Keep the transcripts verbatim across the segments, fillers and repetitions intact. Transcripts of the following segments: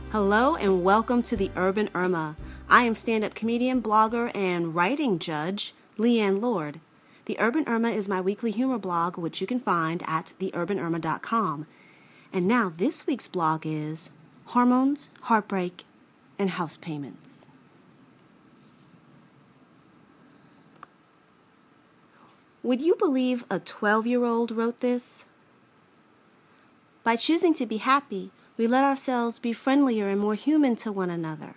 Hello and welcome to the Urban Irma. I am stand-up comedian, blogger, and writing judge, Leanne Lord. The Urban Irma is my weekly humor blog, which you can find at the urban irma dot com. And now this week's blog is Hormones, Heartbreak, and House Payments. Would you believe a twelve-year-old wrote this? By choosing to be happy, we let ourselves be friendlier and more human to one another.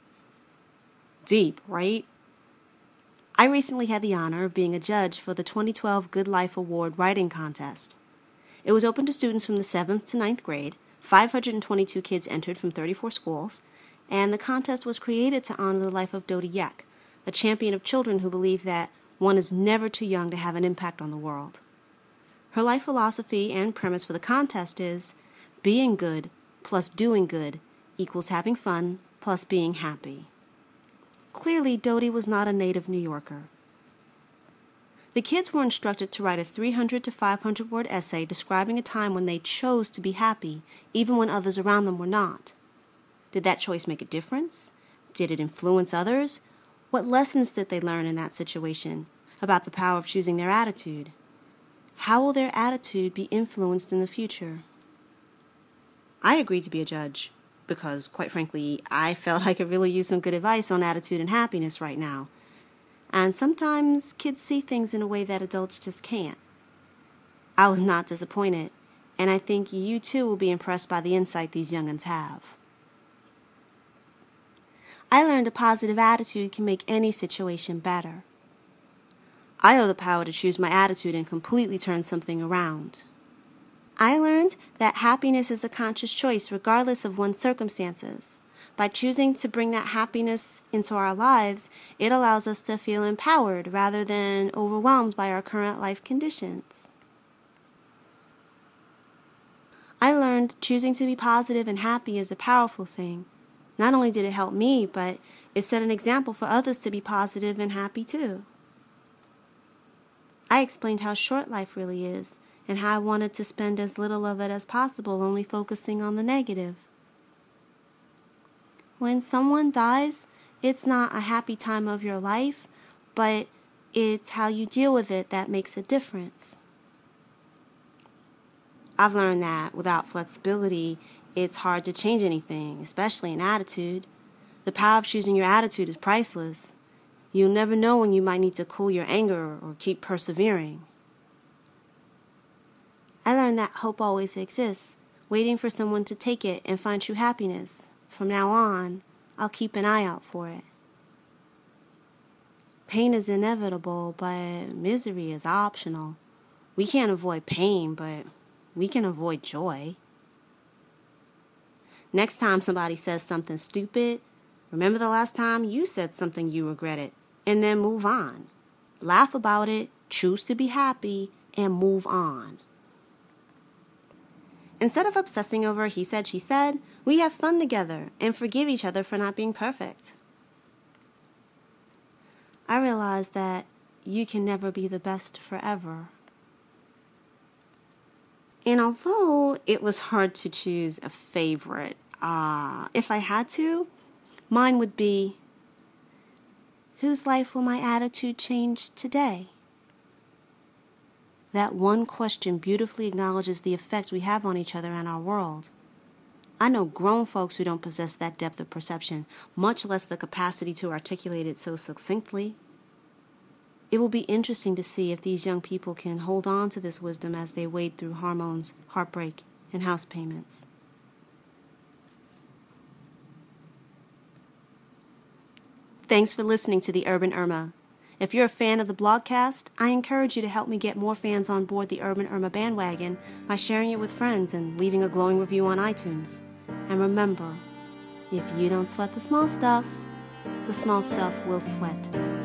Deep, right? I recently had the honor of being a judge for the twenty twelve Good Life Award Writing Contest. It was open to students from the seventh to ninth grade. five hundred twenty-two kids entered from thirty-four schools, and the contest was created to honor the life of Dodi Yek, a champion of children who believe that one is never too young to have an impact on the world. Her life philosophy and premise for the contest is being good plus doing good equals having fun plus being happy. Clearly, Dodi was not a native New Yorker. The kids were instructed to write a three hundred to five hundred word essay describing a time when they chose to be happy, even when others around them were not. Did that choice make a difference? Did it influence others? What lessons did they learn in that situation about the power of choosing their attitude? How will their attitude be influenced in the future? I agreed to be a judge because, quite frankly, I felt I could really use some good advice on attitude and happiness right now. And sometimes kids see things in a way that adults just can't. I was not disappointed, and I think you too will be impressed by the insight these young'uns have. I learned a positive attitude can make any situation better. I owe the power to choose my attitude and completely turn something around. I learned that happiness is a conscious choice regardless of one's circumstances. By choosing to bring that happiness into our lives, it allows us to feel empowered rather than overwhelmed by our current life conditions. I learned choosing to be positive and happy is a powerful thing. Not only did it help me, but it set an example for others to be positive and happy too. I explained how short life really is, and how I wanted to spend as little of it as possible, only focusing on the negative. When someone dies, it's not a happy time of your life, but it's how you deal with it that makes a difference. I've learned that without flexibility, it's hard to change anything, especially an attitude. The power of choosing your attitude is priceless. You'll never know when you might need to cool your anger or keep persevering. I learned that hope always exists, waiting for someone to take it and find true happiness. From now on, I'll keep an eye out for it. Pain is inevitable, but misery is optional. We can't avoid pain, but we can avoid joy. Next time somebody says something stupid, remember the last time you said something you regretted, and then move on. Laugh about it, choose to be happy, and move on. Instead of obsessing over he said, she said, we have fun together and forgive each other for not being perfect. I realized that you can never be the best forever. And although it was hard to choose a favorite, uh, if I had to, mine would be, whose life will my attitude change today? That one question beautifully acknowledges the effect we have on each other and our world. I know grown folks who don't possess that depth of perception, much less the capacity to articulate it so succinctly. It will be interesting to see if these young people can hold on to this wisdom as they wade through hormones, heartbreak, and house payments. Thanks for listening to the Urban Irma. If you're a fan of the blogcast, I encourage you to help me get more fans on board the Urban Irma bandwagon by sharing it with friends and leaving a glowing review on iTunes. And remember, if you don't sweat the small stuff, the small stuff will sweat